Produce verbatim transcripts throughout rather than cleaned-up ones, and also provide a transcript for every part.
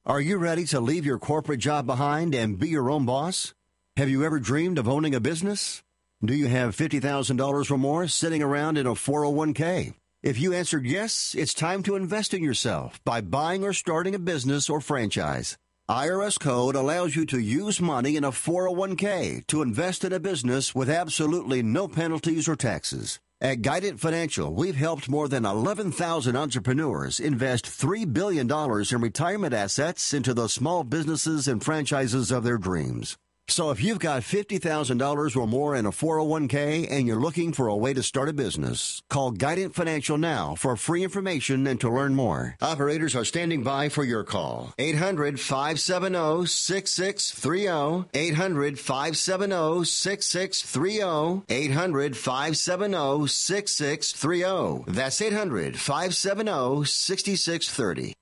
Are you ready to leave your corporate job behind and be your own boss? Have you ever dreamed of owning a business? Do you have fifty thousand dollars or more sitting around in a four oh one k? If you answered yes, it's time to invest in yourself by buying or starting a business or franchise. I R S Code allows you to use money in a four oh one k to invest in a business with absolutely no penalties or taxes. At Guidant Financial, we've helped more than eleven thousand entrepreneurs invest three billion dollars in retirement assets into the small businesses and franchises of their dreams. So if you've got fifty thousand dollars or more in a four oh one k and you're looking for a way to start a business, call Guidant Financial now for free information and to learn more. Operators are standing by for your call. eight hundred, five seven zero, six six three zero. eight hundred, five seven zero, six six three zero. eight hundred, five seven zero, six six three zero. That's eight hundred, five seven zero, six six three zero.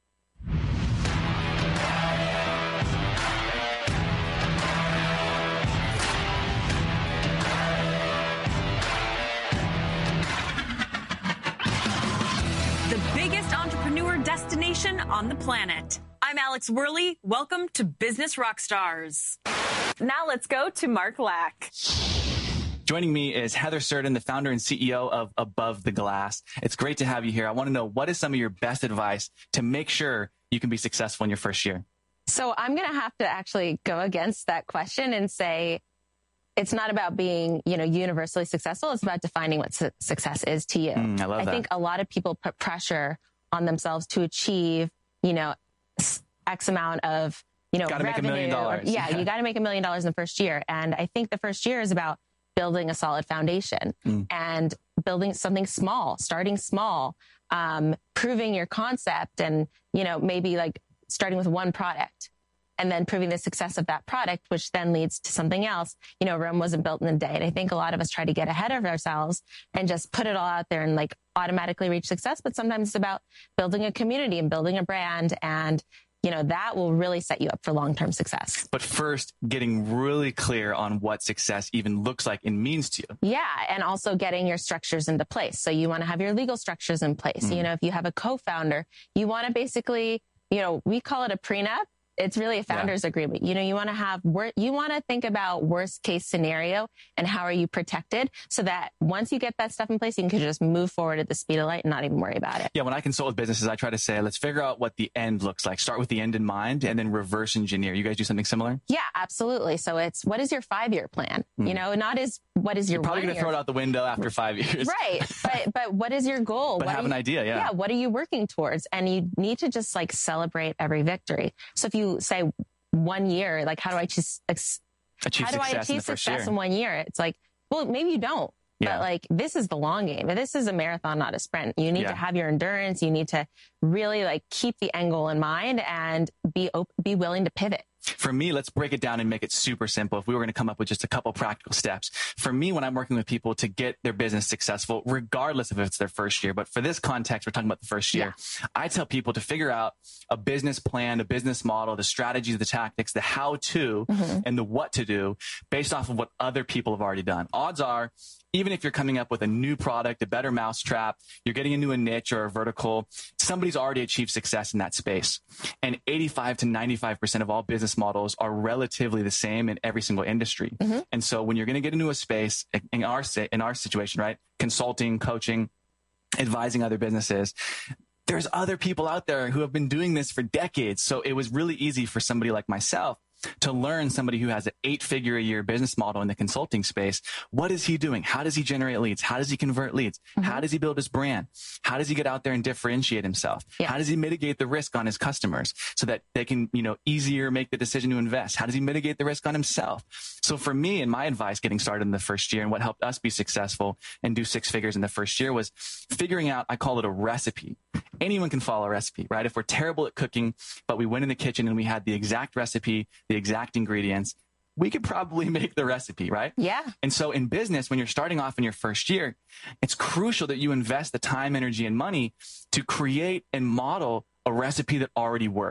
Destination on the planet. I'm Alex Worley. Welcome to Business Rockstars. Now let's go to Mark Lack. Joining me is Heather Surden, the founder and C E O of Above the Glass. It's great to have you here. I want to know, what is some of your best advice to make sure you can be successful in your first year? So I'm going to have to actually go against that question and say, it's not about being, you know, universally successful. It's about defining what su- success is to you. Mm, I love I that. think a lot of people put pressure on themselves to achieve, you know, X amount of, you know, gotta revenue. make a million dollars. Yeah, Yeah. you got to make a million dollars in the first year. And I think the first year is about building a solid foundation mm. and building something small, starting small, um, proving your concept and, you know, maybe like starting with one product and then proving the success of that product, which then leads to something else. You know, Rome wasn't built in a day. And I think a lot of us try to get ahead of ourselves and just put it all out there and like automatically reach success. But sometimes it's about building a community and building a brand. And, you know, that will really set you up for long-term success. But first, getting really clear on what success even looks like and means to you. Yeah. And also getting your structures into place. So you want to have your legal structures in place. Mm. You know, if you have a co-founder, you want to basically, you know, we call it a prenup. It's really a founder's yeah. agreement. You know, you want to have, you want to think about worst case scenario and how are you protected so that once you get that stuff in place, you can just move forward at the speed of light and not even worry about it. Yeah. When I consult with businesses, I try to say, let's figure out what the end looks like. Start with the end in mind and then reverse engineer. You guys do something similar? Yeah, absolutely. So it's, what is your five-year plan? Mm. You know, not as, what is your You're probably going to throw it out the window after five years. Right. But, but what is your goal? But what have you, an idea. Yeah. Yeah. What are you working towards? And you need to just like celebrate every victory. So if you say one year, like how do I just ex- achieve how do I success, achieve in, the first success year. in one year? It's like, well, maybe you don't, yeah. but like this is the long game. This is a marathon, not a sprint. You need yeah. to have your endurance. You need to really like keep the end goal in mind and be op- be willing to pivot. For me, let's break it down and make it super simple. If we were going to come up with just a couple practical steps. For me, when I'm working with people to get their business successful, regardless of if it's their first year, but for this context, we're talking about the first year. Yeah. I tell people to figure out a business plan, a business model, the strategies, the tactics, the how to, mm-hmm. and the what to do based off of what other people have already done. Odds are, even if you're coming up with a new product, a better mousetrap, you're getting into a niche or a vertical, somebody's already achieved success in that space. And eighty-five to ninety-five percent of all business models are relatively the same in every single industry. Mm-hmm. And so when you're going to get into a space, in our, in our situation, right, consulting, coaching, advising other businesses, there's other people out there who have been doing this for decades. So it was really easy for somebody like myself to learn, somebody who has an eight-figure a year business model in the consulting space. What is he doing? How does he generate leads? How does he convert leads? Mm-hmm. How does he build his brand? How does he get out there and differentiate himself? Yeah. How does he mitigate the risk on his customers so that they can, you know, easier make the decision to invest? How does he mitigate the risk on himself? So for me and my advice getting started in the first year and what helped us be successful and do six figures in the first year was figuring out, I call it a recipe. Anyone can follow a recipe, right? If we're terrible at cooking, but we went in the kitchen and we had the exact recipe, the exact ingredients, we could probably make the recipe, right? Yeah. And so in business, when you're starting off in your first year, it's crucial that you invest the time, energy, and money to create and model a recipe that already works.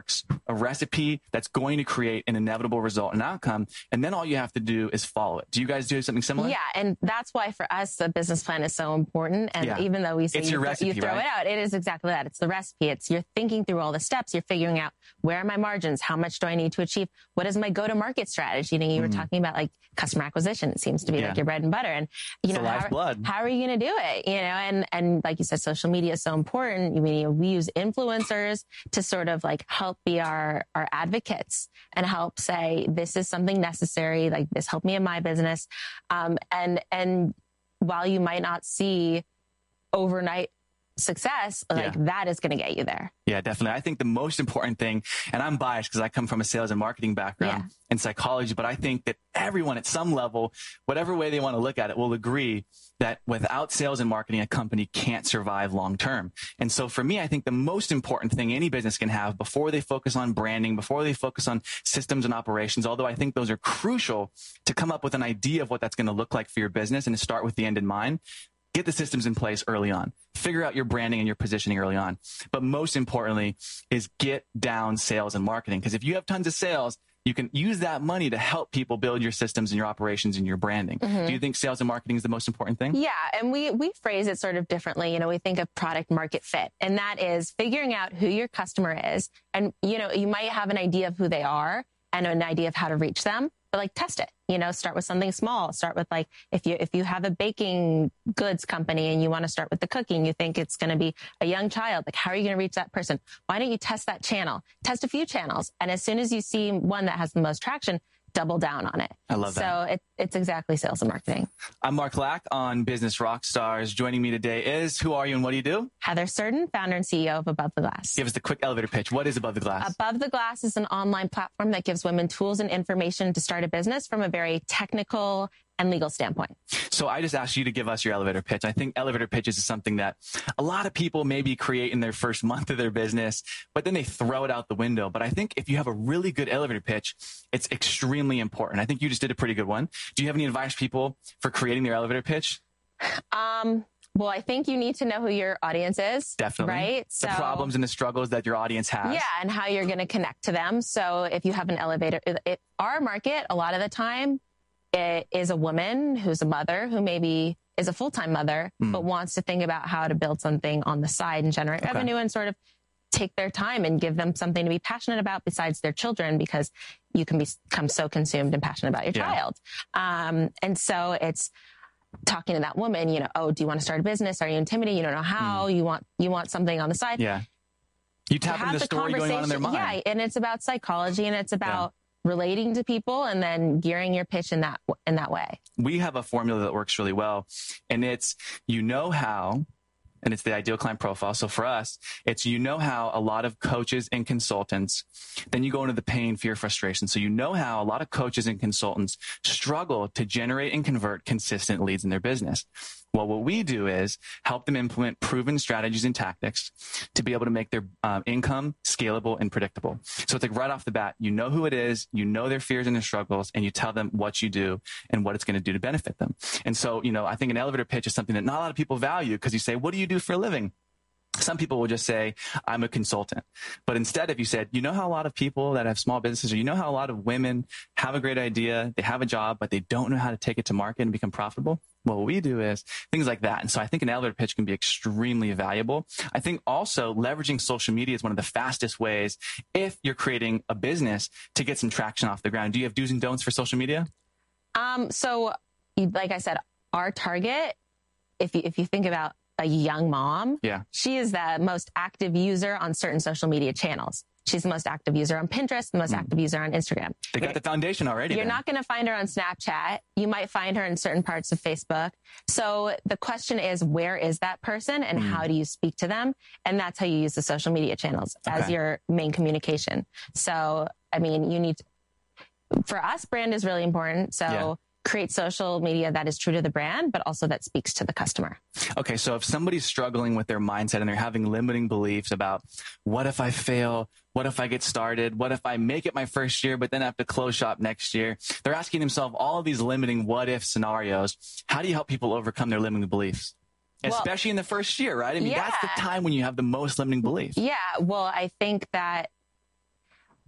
a recipe that's going to create an inevitable result and outcome. And then all you have to do is follow it. Do you guys do something similar? Yeah. And that's why for us, the business plan is so important. And Yeah. even though we say It's you, your th- recipe, you throw right? it out, it is exactly that. It's the recipe. It's you're thinking through all the steps. You're figuring out where are my margins? How much do I need to achieve? What is my go-to-market strategy? You know, you were Mhm. talking about like customer acquisition. It seems to be Yeah. like your bread and butter. And, you It's know, the how, lifeblood. how are you going to do it? You know, and, and like you said, social media is so important. I mean, we use influencers to sort of like help be our, our advocates and help say, this is something necessary. Like this helped me in my business. Um, and, and while you might not see overnight success, like Yeah. that is going to get you there. Yeah, definitely. I think the most important thing, and I'm biased because I come from a sales and marketing background Yeah. and psychology, but I think that everyone at some level, whatever way they want to look at it, will agree that without sales and marketing, a company can't survive long term. And so for me, I think the most important thing any business can have before they focus on branding, before they focus on systems and operations, although I think those are crucial to come up with an idea of what that's going to look like for your business and to start with the end in mind. Get the systems in place early on. Figure out your branding and your positioning early on. But most importantly is get down sales and marketing. Because if you have tons of sales, you can use that money to help people build your systems and your operations and your branding. Mm-hmm. Do you think sales and marketing is the most important thing? Yeah. And we, we phrase it sort of differently. You know, we think of product market fit, and that is figuring out who your customer is. And, you know, you might have an idea of who they are and an idea of how to reach them, but like test it, you know, start with something small. Start with like, if you, if you have a baking goods company and you want to start with the cooking, you think it's going to be a young child. Like, how are you going to reach that person? Why don't you test that channel? Test a few channels. And as soon as you see one that has the most traction, double down on it. I love that. So it, it's exactly sales and marketing. I'm Mark Lack on Business Rockstars. Joining me today is, who are you and what do you do? Heather Surden, founder and C E O of Above the Glass. Give us the quick elevator pitch. What is Above the Glass? Above the Glass is an online platform that gives women tools and information to start a business from a very technical and legal standpoint. So I just asked you to give us your elevator pitch. I think elevator pitches is something that a lot of people maybe create in their first month of their business, but then they throw it out the window. But I think if you have a really good elevator pitch, it's extremely important. I think you just did a pretty good one. Do you have any advice for people for creating their elevator pitch? Um, well, I think you need to know who your audience is. Definitely. Right? The problems and the struggles that your audience has. Yeah, and how you're going to connect to them. So if you have an elevator, it, it, our market, a lot of the time, it is a woman who's a mother who maybe is a full-time mother, mm. but wants to think about how to build something on the side and generate okay. revenue and sort of take their time and give them something to be passionate about besides their children, because you can become so consumed and passionate about your yeah. child. Um, and so it's talking to that woman, you know, oh, do you want to start a business? Are you intimidated? You don't know how. Mm. You want you want something on the side. Yeah. You tap into the, the story going on in their mind. Yeah, and it's about psychology and it's about yeah. relating to people and then gearing your pitch in that in that way. We have a formula that works really well, and it's you know how, and it's the ideal client profile. So for us, it's you know how a lot of coaches and consultants, then you go into the pain, fear, frustration. So you know how a lot of coaches and consultants struggle to generate and convert consistent leads in their business. Well, what we do is help them implement proven strategies and tactics to be able to make their um, income scalable and predictable. So it's like right off the bat, you know who it is, you know their fears and their struggles, and you tell them what you do and what it's going to do to benefit them. And so, you know, I think an elevator pitch is something that not a lot of people value because you say, what do you do for a living? Some people will just say, I'm a consultant. But instead, if you said, you know how a lot of people that have small businesses, or you know how a lot of women have a great idea, they have a job, but they don't know how to take it to market and become profitable? Well, what we do is things like that. And so I think an elevator pitch can be extremely valuable. I think also leveraging social media is one of the fastest ways if you're creating a business to get some traction off the ground. Do you have do's and don'ts for social media? Um, so like I said, our target, if you, if you think about a young mom, yeah, she is the most active user on certain social media channels. She's the most active user on Pinterest, the most mm. active user on Instagram. They got the foundation already. You're then. not going to find her on Snapchat. You might find her in certain parts of Facebook. So the question is, where is that person and mm. how do you speak to them? And that's how you use the social media channels okay. as your main communication. So, I mean, you need, to, for us, brand is really important. So yeah. create social media that is true to the brand, but also that speaks to the customer. Okay. So if somebody's struggling with their mindset and they're having limiting beliefs about what if I fail? What if I get started? What if I make it my first year, but then I have to close shop next year? They're asking themselves all of these limiting what if scenarios. How do you help people overcome their limiting beliefs? Well, especially in the first year, right? I mean, yeah. that's the time when you have the most limiting beliefs. Yeah. Well, I think that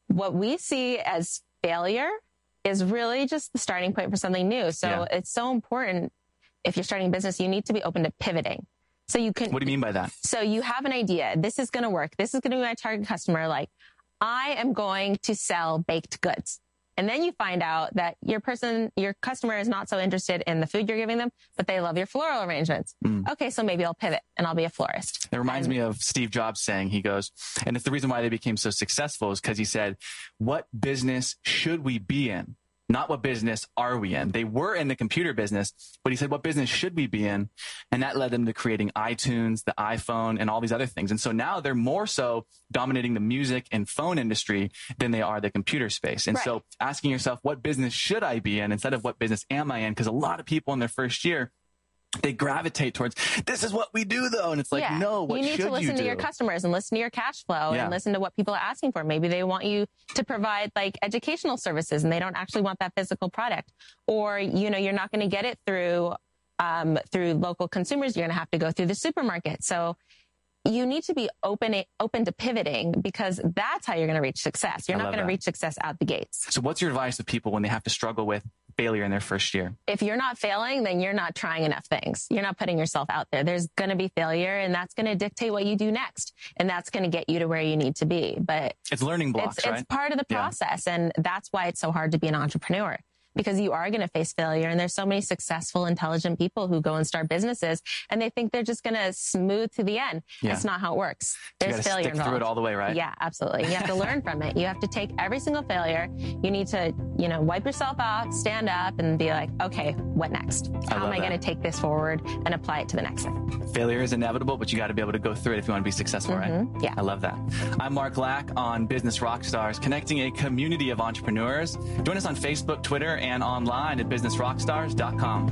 what we see as failure is really just the starting point for something new. So yeah. It's so important. If you're starting a business, you need to be open to pivoting. So you can. What do you mean by that? So you have an idea. This is going to work. This is going to be my target customer. Like, I am going to sell baked goods. And then you find out that your person, your customer is not so interested in the food you're giving them, but they love your floral arrangements. Mm. Okay, so maybe I'll pivot and I'll be a florist. It reminds and, me of Steve Jobs saying, he goes, and it's the reason why they became so successful is because he said, what business should we be in? Not what business are we in? They were in the computer business, but he said, what business should we be in? And that led them to creating iTunes, the iPhone, and all these other things. And so now they're more so dominating the music and phone industry than they are the computer space. And right. so asking yourself, what business should I be in instead of what business am I in? Because a lot of people in their first year, they gravitate towards, this is what we do, though. And it's like, yeah. no, what should you do? You need to listen to your customers and listen to your cash flow yeah. and listen to what people are asking for. Maybe they want you to provide like educational services and they don't actually want that physical product. Or, you know, you're not going to get it through, um, through local consumers. You're going to have to go through the supermarket. So you need to be open, open to pivoting because that's how you're going to reach success. You're not going to reach success out the gates. So what's your advice to people when they have to struggle with failure in their first year? If you're not failing, then you're not trying enough things. You're not putting yourself out there. There's going to be failure and that's going to dictate what you do next. And that's going to get you to where you need to be. But it's learning blocks, it's, right? It's part of the process. Yeah. And that's why it's so hard to be an entrepreneur. Because you are going to face failure. And there's so many successful, intelligent people who go and start businesses and they think they're just going to smooth to the end. Yeah. That's not how it works. There's you failure stick involved. Through it all the way, right? Yeah, absolutely. You have to learn from it. You have to take every single failure. You need to, you know, wipe yourself out, stand up and be like, okay, what next? How am I going to take this forward and apply it to the next thing? Failure is inevitable, but you got to be able to go through it if you want to be successful, mm-hmm. right? Yeah. I love that. I'm Mark Lack on Business Rockstars, connecting a community of entrepreneurs. Join us on Facebook, Twitter, and online at business rockstars dot com.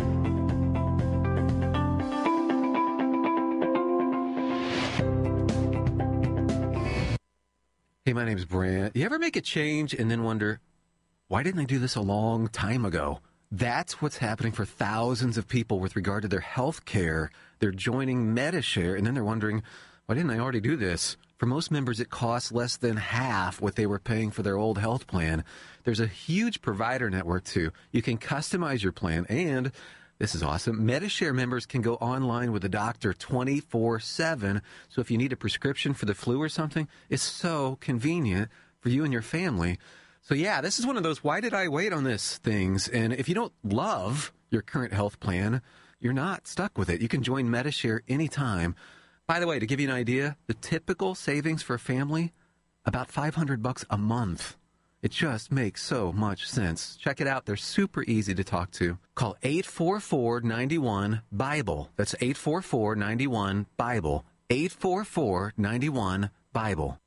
Hey, my name's Brant. You ever make a change and then wonder, why didn't I do this a long time ago? That's what's happening for thousands of people with regard to their health care. They're joining Medi-Share, and then they're wondering, why didn't I already do this? For most members, it costs less than half what they were paying for their old health plan. There's a huge provider network, too. You can customize your plan, and this is awesome. Medi-Share members can go online with a doctor twenty-four seven. So if you need a prescription for the flu or something, it's so convenient for you and your family. So yeah, this is one of those why did I wait on this things. And if you don't love your current health plan, you're not stuck with it. You can join Medi-Share anytime. By the way, to give you an idea, the typical savings for a family, about five hundred bucks a month. It just makes so much sense. Check it out. They're super easy to talk to. Call eight four four, nine one, BIBLE. That's eight four four, nine one, BIBLE. eight four four, nine one, BIBLE.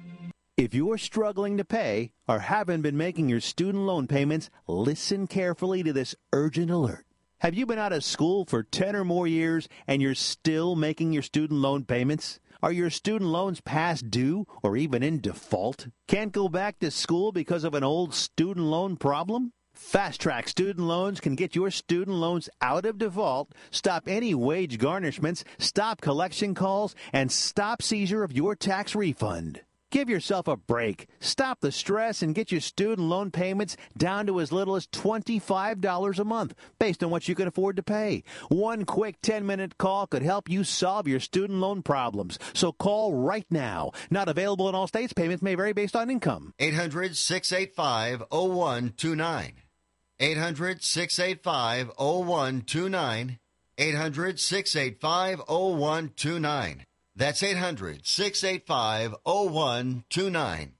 If you're struggling to pay or haven't been making your student loan payments, listen carefully to this urgent alert. Have you been out of school for ten or more years and you're still making your student loan payments? Are your student loans past due or even in default? Can't go back to school because of an old student loan problem? Fast Track Student Loans can get your student loans out of default, stop any wage garnishments, stop collection calls, and stop seizure of your tax refund. Give yourself a break. Stop the stress and get your student loan payments down to as little as twenty-five dollars a month, based on what you can afford to pay. One quick ten-minute call could help you solve your student loan problems. So call right now. Not available in all states. Payments may vary based on income. eight hundred, six eight five, oh one two nine. eight hundred, six eight five, oh one two nine. eight hundred, six eight five, oh one two nine. That's eight hundred, six eight five, oh one two nine.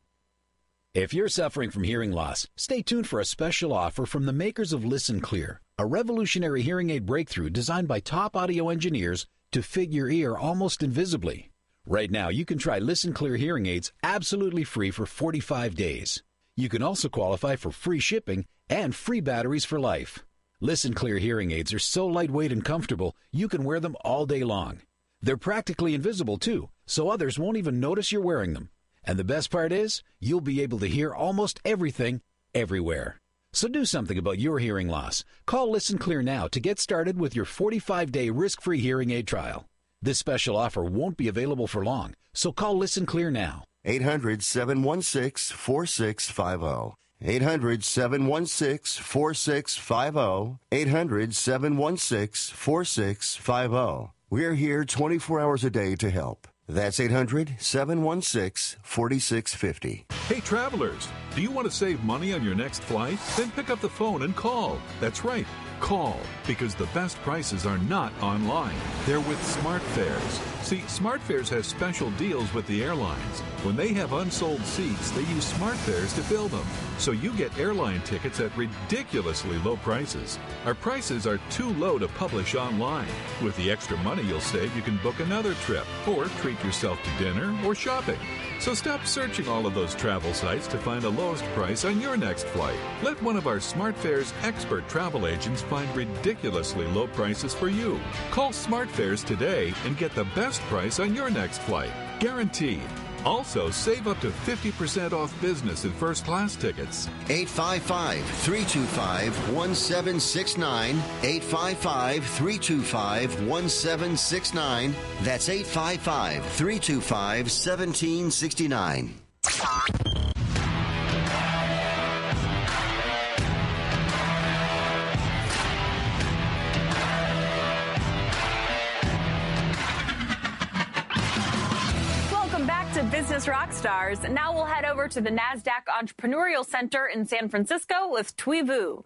If you're suffering from hearing loss, stay tuned for a special offer from the makers of Listen Clear, a revolutionary hearing aid breakthrough designed by top audio engineers to fit your ear almost invisibly. Right now, you can try Listen Clear hearing aids absolutely free for forty-five days. You can also qualify for free shipping and free batteries for life. Listen Clear hearing aids are so lightweight and comfortable, you can wear them all day long. They're practically invisible, too, so others won't even notice you're wearing them. And the best part is, you'll be able to hear almost everything, everywhere. So do something about your hearing loss. Call Listen Clear now to get started with your forty-five day risk-free hearing aid trial. This special offer won't be available for long, so call Listen Clear now. eight hundred, seven one six, four six five zero. eight hundred, seven one six, four six five zero. eight hundred, seven one six, four six five zero. We're here twenty-four hours a day to help. That's eight hundred, seven one six, four six five zero. Hey travelers, do you want to save money on your next flight? Then pick up the phone and call. That's right, call, because the best prices are not online. They're with SmartFares. See, SmartFares has special deals with the airlines. When they have unsold seats, they use SmartFares to fill them. So you get airline tickets at ridiculously low prices. Our prices are too low to publish online. With the extra money you'll save, you can book another trip or treat yourself to dinner or shopping. So stop searching all of those travel sites to find the lowest price on your next flight. Let one of our SmartFares expert travel agents find ridiculously low prices for you. Call SmartFares today and get the best price on your next flight. Guaranteed. Also, save up to fifty percent off business and first class tickets. eight five five, three two five, one seven six nine. eight five five, three two five, one seven six nine. That's eight five five, three two five, one seven six nine. Business Rockstars. Now we'll head over to the NASDAQ Entrepreneurial Center in San Francisco with Thuy Vu.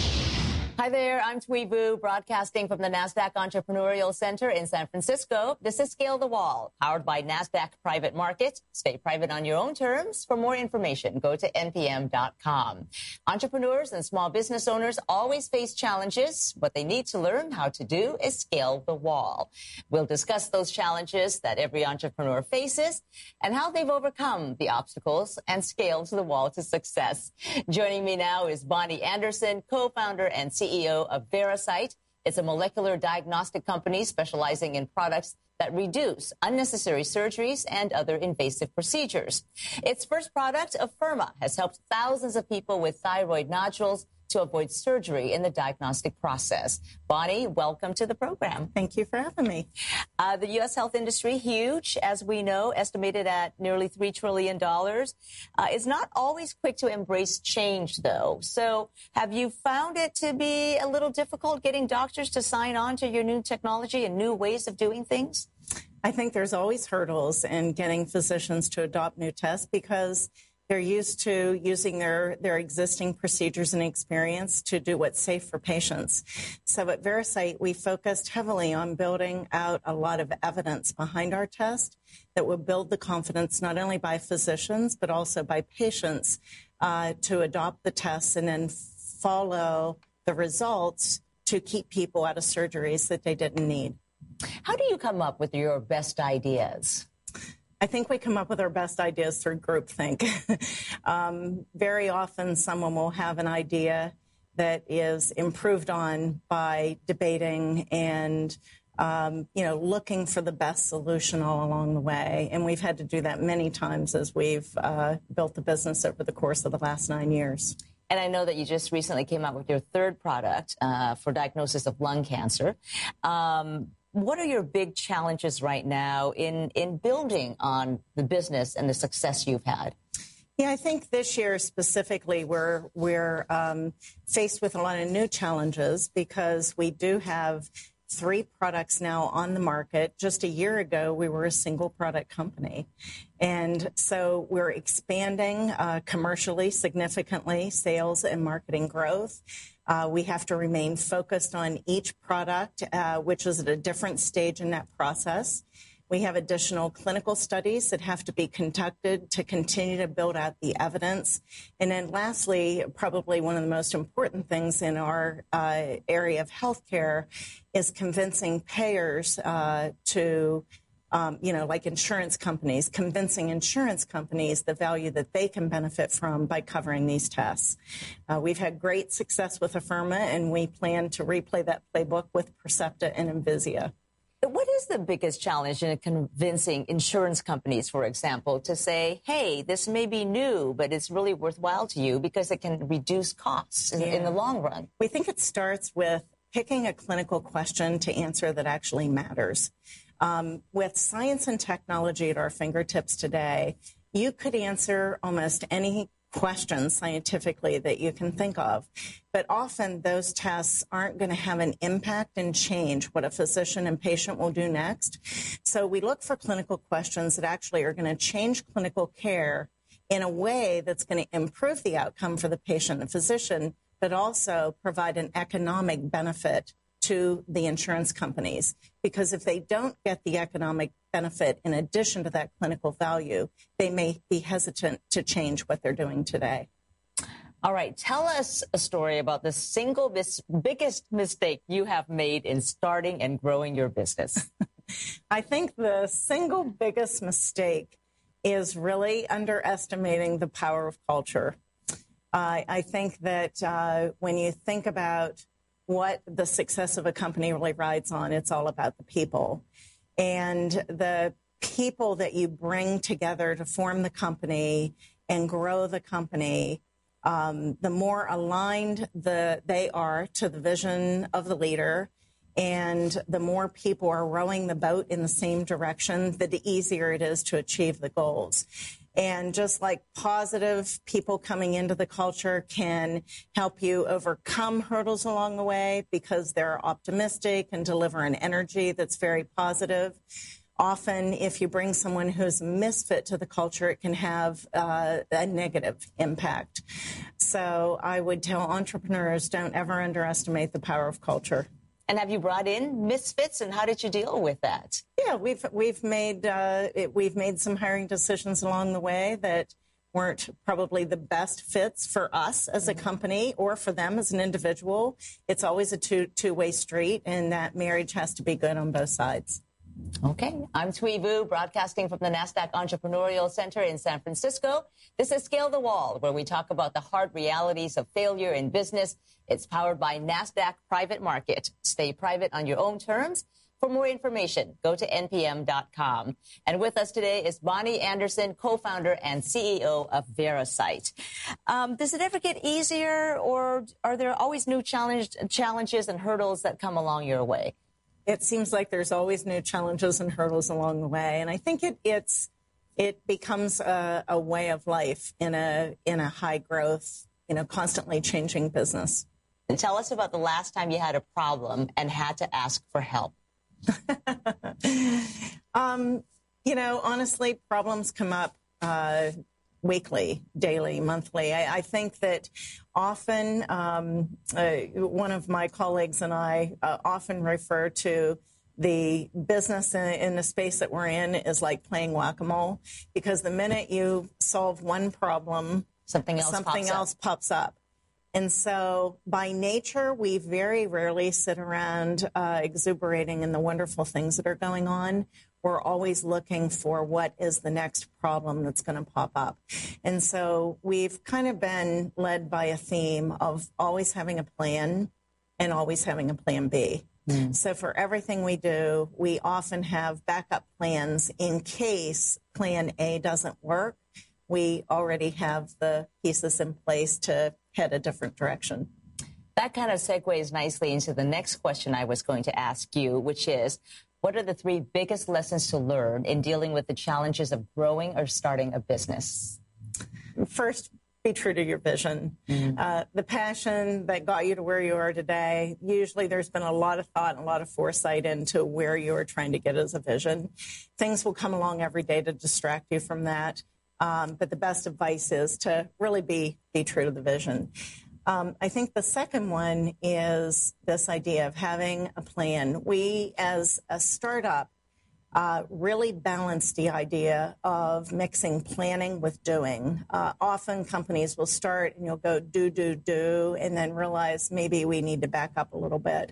Hi there, I'm Thuy Vu, broadcasting from the NASDAQ Entrepreneurial Center in San Francisco. This is Scale the Wall, powered by NASDAQ Private Markets. Stay private on your own terms. For more information, go to N P M dot com. Entrepreneurs and small business owners always face challenges. What they need to learn how to do is scale the wall. We'll discuss those challenges that every entrepreneur faces and how they've overcome the obstacles and scaled the wall to success. Joining me now is Bonnie Anderson, co-founder and C E O of Veracyte. It's a molecular diagnostic company specializing in products that reduce unnecessary surgeries and other invasive procedures. Its first product, Afirma, has helped thousands of people with thyroid nodules to avoid surgery in the diagnostic process. Bonnie, welcome to the program. Thank you for having me. Uh, the U S health industry, huge, as we know, estimated at nearly three trillion dollars, uh, is not always quick to embrace change, though. So have you found it to be a little difficult getting doctors to sign on to your new technology and new ways of doing things? I think there's always hurdles in getting physicians to adopt new tests because they're used to using their, their existing procedures and experience to do what's safe for patients. So at Veracyte, we focused heavily on building out a lot of evidence behind our test that will build the confidence not only by physicians, but also by patients uh, to adopt the tests and then follow the results to keep people out of surgeries that they didn't need. How do you come up with your best ideas? I think we come up with our best ideas through groupthink. um, very often someone will have an idea that is improved on by debating and, um, you know, looking for the best solution all along the way. And we've had to do that many times as we've uh, built the business over the course of the last nine years. And I know that you just recently came out with your third product uh, for diagnosis of lung cancer. Um, What are your big challenges right now in, in building on the business and the success you've had? Yeah, I think this year specifically we're, we're um, faced with a lot of new challenges because we do have three products now on the market. Just a year ago, we were a single product company. And so we're expanding uh, commercially significantly, sales and marketing growth. Uh, we have to remain focused on each product, uh, which is at a different stage in that process. We have additional clinical studies that have to be conducted to continue to build out the evidence. And then lastly, probably one of the most important things in our uh, area of healthcare is convincing payers uh, to Um, you know, like insurance companies, convincing insurance companies the value that they can benefit from by covering these tests. Uh, we've had great success with Afirma, and we plan to replay that playbook with Percepta and Envisia. What is the biggest challenge in convincing insurance companies, for example, to say, hey, this may be new, but it's really worthwhile to you because it can reduce costs in, yeah. in the long run? We think it starts with picking a clinical question to answer that actually matters. Um, with science and technology at our fingertips today, you could answer almost any question scientifically that you can think of. But often those tests aren't going to have an impact and change what a physician and patient will do next. So we look for clinical questions that actually are going to change clinical care in a way that's going to improve the outcome for the patient and physician, but also provide an economic benefit to the insurance companies. Because if they don't get the economic benefit in addition to that clinical value, they may be hesitant to change what they're doing today. All right. Tell us a story about the single mis- biggest mistake you have made in starting and growing your business. I think the single biggest mistake is really underestimating the power of culture. Uh, I think that uh, when you think about what the success of a company really rides on, it's all about the people. And the people that you bring together to form the company and grow the company, um, the more aligned the they are to the vision of the leader, and the more people are rowing the boat in the same direction, the easier it is to achieve the goals. And just like positive people coming into the culture can help you overcome hurdles along the way because they're optimistic and deliver an energy that's very positive. Often, if you bring someone who's a misfit to the culture, it can have uh, a negative impact. So I would tell entrepreneurs, don't ever underestimate the power of culture. And have you brought in misfits, and how did you deal with that? Yeah, we've we've made uh, it, we've made some hiring decisions along the way that weren't probably the best fits for us as a company or for them as an individual. It's always a two two-way street, and that marriage has to be good on both sides. Okay. I'm Thuy Vu, broadcasting from the NASDAQ Entrepreneurial Center in San Francisco. This is Scale the Wall, where we talk about the hard realities of failure in business. It's powered by NASDAQ Private Market. Stay private on your own terms. For more information, go to N P M dot com. And with us today is Bonnie Anderson, co-founder and C E O of Veracyte. Um, does it ever get easier, or are there always new challenge, challenges and hurdles that come along your way? It seems like there's always new challenges and hurdles along the way. And I think it it's it becomes a, a way of life in a in a high growth, you know, constantly changing business. And tell us about the last time you had a problem and had to ask for help. um, you know, honestly, problems come up uh, weekly, daily, monthly. I, I think that often um, uh, one of my colleagues and I uh, often refer to the business in, in the space that we're in is like playing whack-a-mole, because the minute you solve one problem, something else, something pops, else up. pops up. And so by nature, we very rarely sit around uh, exuberating in the wonderful things that are going on. We're always looking for what is the next problem that's going to pop up. And so we've kind of been led by a theme of always having a plan and always having a plan B. Mm. So for everything we do, we often have backup plans in case plan A doesn't work. We already have the pieces in place to head a different direction. That kind of segues nicely into the next question I was going to ask you, which is, what are the three biggest lessons to learn in dealing with the challenges of growing or starting a business? First, be true to your vision. Mm-hmm. Uh, the passion that got you to where you are today, usually there's been a lot of thought and a lot of foresight into where you are trying to get as a vision. Things will come along every day to distract you from that. Um, but the best advice is to really be, be true to the vision. Um, I think the second one is this idea of having a plan. We, as a startup, uh, really balance the idea of mixing planning with doing. Uh, often companies will start and you'll go do, do, do, and then realize maybe we need to back up a little bit.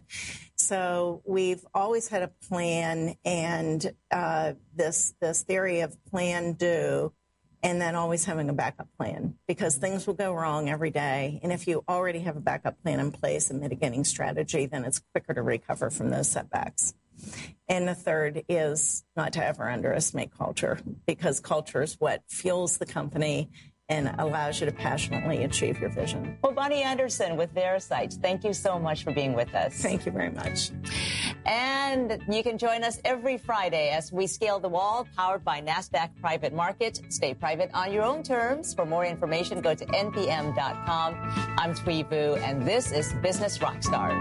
So we've always had a plan, and uh, this this theory of plan, do, and then always having a backup plan, because things will go wrong every day. And if you already have a backup plan in place, a mitigating strategy, then it's quicker to recover from those setbacks. And the third is not to ever underestimate culture, because culture is what fuels the company and allows you to passionately achieve your vision. Well, Bonnie Anderson with Veracyte, thank you so much for being with us. Thank you very much. And you can join us every Friday as we scale the wall, powered by NASDAQ Private Market. Stay private on your own terms. For more information, go to N P M dot com. I'm Thuy Vu, and this is Business Rockstars.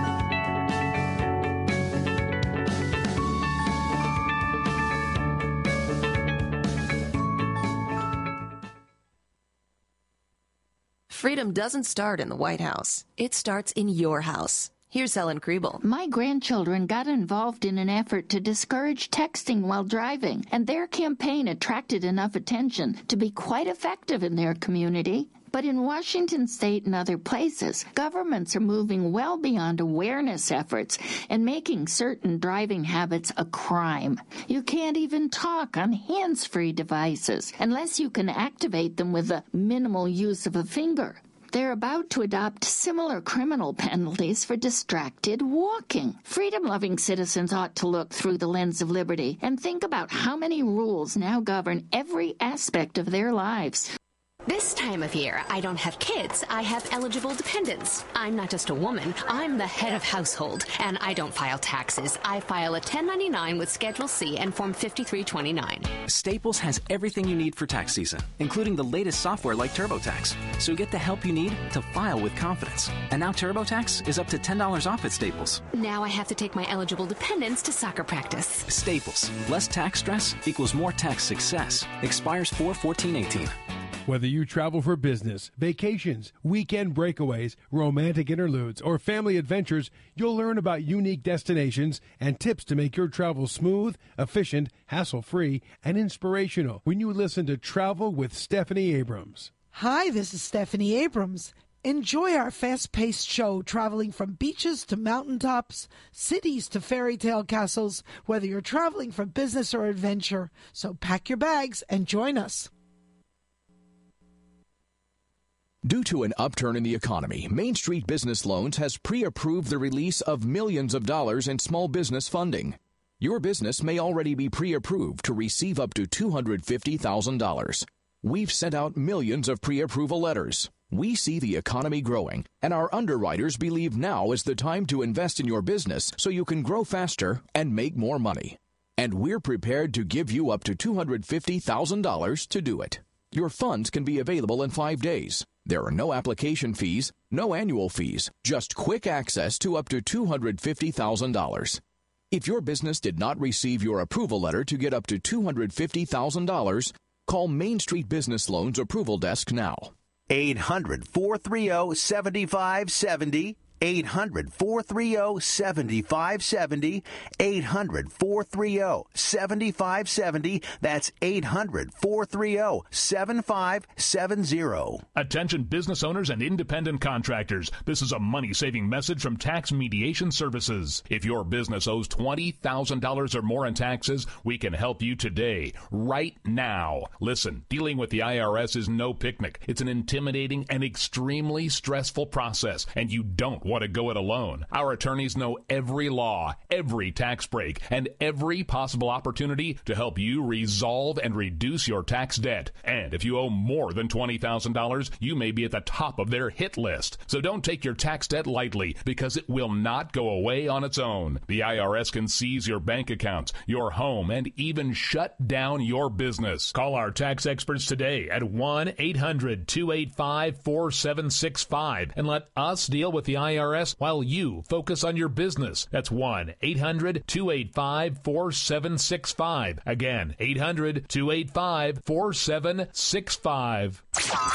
Freedom doesn't start in the White House. It starts in your house. Here's Helen Kriebel. My grandchildren got involved in an effort to discourage texting while driving, and their campaign attracted enough attention to be quite effective in their community. But in Washington state and other places, governments are moving well beyond awareness efforts and making certain driving habits a crime. You can't even talk on hands-free devices unless you can activate them with the minimal use of a finger. They're about to adopt similar criminal penalties for distracted walking. Freedom-loving citizens ought to look through the lens of liberty and think about how many rules now govern every aspect of their lives. This time of year, I don't have kids, I have eligible dependents. I'm not just a woman, I'm the head of household, and I don't file taxes. I file a ten ninety-nine with Schedule C and Form fifty-three twenty-nine. Staples has everything you need for tax season, including the latest software like TurboTax. So get the help you need to file with confidence. And now TurboTax is up to ten dollars off at Staples. Now I have to take my eligible dependents to soccer practice. Staples. Less tax stress equals more tax success. Expires four fourteen eighteen. Whether you travel for business, vacations, weekend breakaways, romantic interludes, or family adventures, you'll learn about unique destinations and tips to make your travel smooth, efficient, hassle-free, and inspirational when you listen to Travel with Stephanie Abrams. Hi, this is Stephanie Abrams. Enjoy our fast-paced show traveling from beaches to mountaintops, cities to fairy tale castles, whether you're traveling for business or adventure. So pack your bags and join us. Due to an upturn in the economy, Main Street Business Loans has pre-approved the release of millions of dollars in small business funding. Your business may already be pre-approved to receive up to two hundred fifty thousand dollars. We've sent out millions of pre-approval letters. We see the economy growing, and our underwriters believe now is the time to invest in your business so you can grow faster and make more money. And we're prepared to give you up to two hundred fifty thousand dollars to do it. Your funds can be available in five days. There are no application fees, no annual fees, just quick access to up to two hundred fifty thousand dollars. If your business did not receive your approval letter to get up to two hundred fifty thousand dollars, call Main Street Business Loans Approval Desk now. eight hundred, four three zero, seven five seven zero. eight hundred, four three zero, seven five seven zero. eight hundred, four three zero, seven five seven zero. That's eight hundred, four three zero, seven five seven zero. Attention business owners and independent contractors. This is a money-saving message from Tax Mediation Services. If your business owes twenty thousand dollars or more in taxes, we can help you today, right now. Listen, dealing with the I R S is no picnic. It's an intimidating and extremely stressful process, and you don't want to go it alone. Our attorneys know every law, every tax break, and every possible opportunity to help you resolve and reduce your tax debt. And if you owe more than twenty thousand dollars, you may be at the top of their hit list. So don't take your tax debt lightly, because it will not go away on its own. The I R S can seize your bank accounts, your home, and even shut down your business. Call our tax experts today at one eight hundred, two eight five, four seven six five and let us deal with the I R S while you focus on your business. That's one eight hundred, two eight five, four seven six five. Again, eight hundred, two eight five, four seven six five.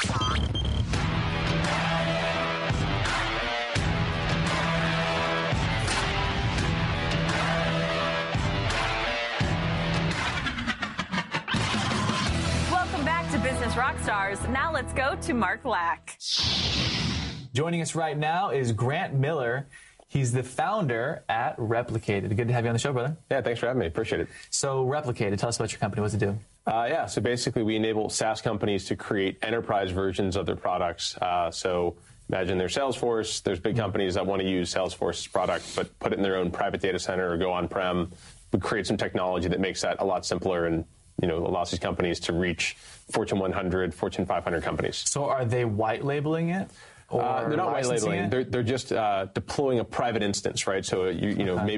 Welcome back to Business Rockstars. Now let's go to Mark Lack. Joining us right now is Grant Miller. He's the founder at Replicated. Good to have you on the show, brother. Yeah, thanks for having me. Appreciate it. So Replicated, tell us about your company. What's it do? Uh, yeah, so basically we enable SaaS companies to create enterprise versions of their products. Uh, so imagine their Salesforce. There's big companies that want to use Salesforce's product, but put it in their own private data center or go on-prem. We create some technology that makes that a lot simpler and, you know, allows these companies to reach Fortune one hundred, Fortune five hundred companies. So are they white labeling it? Uh, they're not white labeling. It? They're, they're just uh, deploying a private instance, right? So you, you know, okay. maybe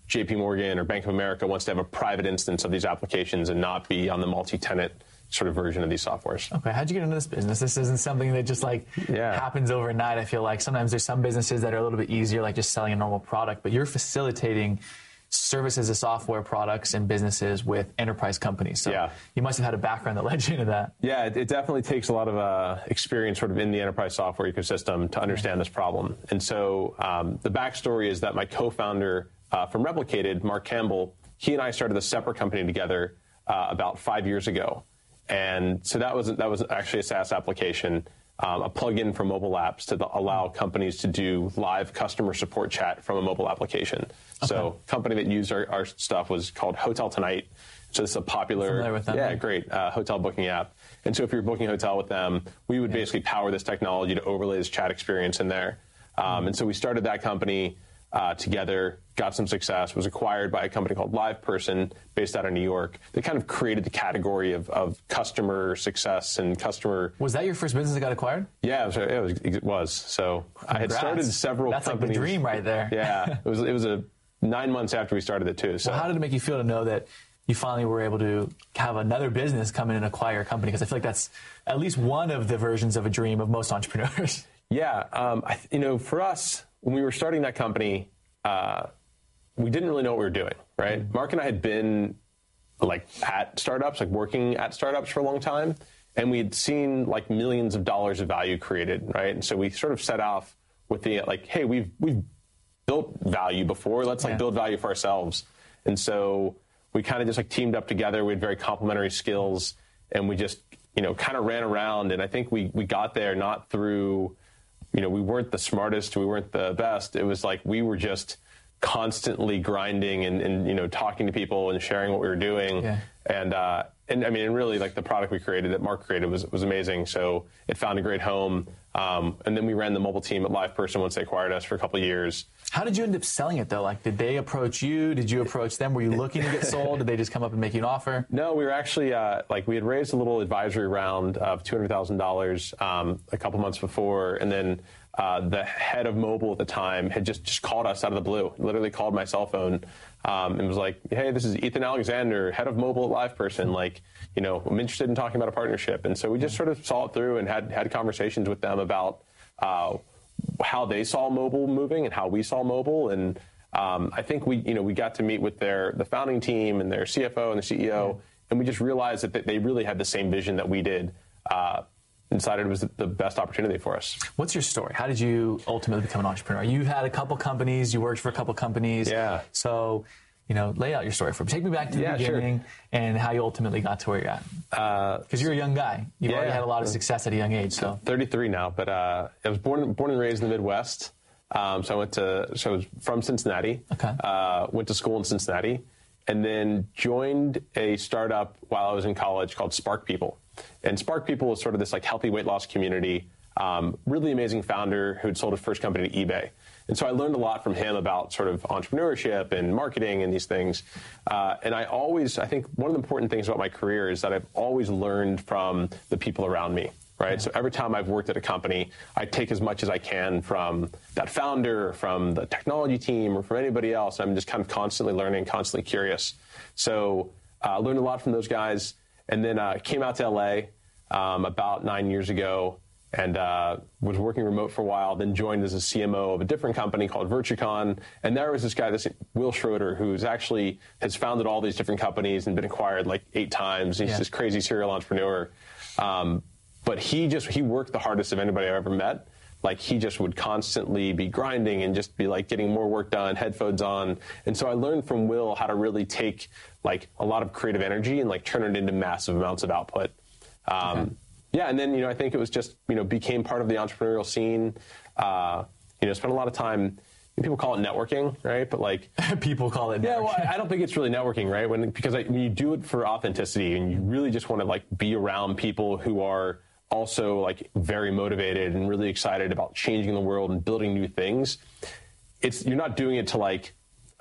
J P Morgan or Bank of America wants to have a private instance of these applications and not be on the multi-tenant sort of version of these softwares. Okay, how'd you get into this business? This isn't something that just like yeah. happens overnight. I feel like sometimes there's some businesses that are a little bit easier, like just selling a normal product, but you're facilitating services as software products and businesses with enterprise companies. So yeah. you must have had a background that led you into that. Yeah, it, it definitely takes a lot of uh, experience sort of in the enterprise software ecosystem to understand this problem. And so um, the backstory is that my co-founder uh, from Replicated, Mark Campbell, he and I started a separate company together uh, about five years ago. And so that was that was actually a SaaS application, um, a plugin for mobile apps to the, allow companies to do live customer support chat from a mobile application. Okay. So a company that used our, our stuff was called Hotel Tonight. So this is a popular, with them, yeah, right? great uh, hotel booking app. And so if you're booking a hotel with them, we would yeah. basically power this technology to overlay this chat experience in there. Um, mm-hmm. And so we started that company uh, together, got some success, was acquired by a company called LivePerson based out of New York. They kind of created the category of, of customer success and customer... Was that your first business that got acquired? Yeah, it was. It was, it was. So Congrats. I had started several That's companies. That's like the dream right there. Yeah, it was It was a nine months after we started it too. So well, how did it make you feel to know that you finally were able to have another business come in and acquire a company? Because I feel like that's at least one of the versions of a dream of most entrepreneurs. Yeah, um, I, you know, for us, when we were starting that company, uh, we didn't really know what we were doing, right? Mm-hmm. Mark and I had been like at startups, like working at startups for a long time, and we had seen like millions of dollars of value created, right? And so we sort of set off with the like, hey, we've we've built value before, let's like yeah. build value for ourselves. And so we kind of just like teamed up together. We had very complementary skills, and we just, you know, kind of ran around. And I think we we got there not through, you know, we weren't the smartest, we weren't the best. It was like we were just constantly grinding and, and you know, talking to people and sharing what we were doing. Yeah. And, uh, and I mean, and really, like the product we created, that Mark created, was was amazing. So it found a great home. Um, and then we ran the mobile team at LivePerson once they acquired us for a couple of years. How did you end up selling it, though? Like, did they approach you? Did you approach them? Were you looking to get sold? Did they just come up and make you an offer? No, we were actually, uh, like, we had raised a little advisory round of two hundred thousand dollars um, a couple months before. And then uh, the head of mobile at the time had just, just called us out of the blue, literally called my cell phone um, and was like, hey, this is Ethan Alexander, head of mobile at LivePerson. Like, you know, I'm interested in talking about a partnership. And so we just sort of saw it through and had, had conversations with them about uh, how they saw mobile moving and how we saw mobile. And um, I think we, you know, we got to meet with their the founding team and their C F O and the C E O, and we just realized that they really had the same vision that we did. Uh, and decided it was the best opportunity for us. What's your story? How did you ultimately become an entrepreneur? You had a couple companies, you worked for a couple companies. Yeah. So, you know, lay out your story for me. Take me back to the yeah, beginning sure. and how you ultimately got to where you're at. Because uh, you're a young guy. You've yeah, already had a lot of success at a young age. So thirty-three now, but uh, I was born born and raised in the Midwest. Um, so I went to, so I was from Cincinnati. Okay. Uh, went to school in Cincinnati, and then joined a startup while I was in college called Spark People. And Spark People is sort of this like healthy weight loss community. Um, really amazing founder who had sold his first company to eBay. And so I learned a lot from him about sort of entrepreneurship and marketing and these things. Uh, and I always, I think one of the important things about my career is that I've always learned from the people around me, right? Yeah. So every time I've worked at a company, I take as much as I can from that founder, from the technology team, or from anybody else. I'm just kind of constantly learning, constantly curious. So I uh, learned a lot from those guys. And then uh, came out to L A um, about nine years ago and uh, was working remote for a while, then joined as a C M O of a different company called Virtucon. And there was this guy, this Will Schroeder, who's actually has founded all these different companies and been acquired like eight times. He's yeah. this crazy serial entrepreneur. Um, but he just, he worked the hardest of anybody I've ever met. Like he just would constantly be grinding and just be like getting more work done, headphones on. And so I learned from Will how to really take like a lot of creative energy and like turn it into massive amounts of output. Um, okay. Yeah, and then, you know, I think it was just, you know, became part of the entrepreneurial scene. Uh, you know, spent a lot of time, people call it networking, right? But like... people call it networking. Yeah, well, I don't think it's really networking, right? When Because I, when you do it for authenticity and you really just want to like be around people who are also like very motivated and really excited about changing the world and building new things, it's you're not doing it to like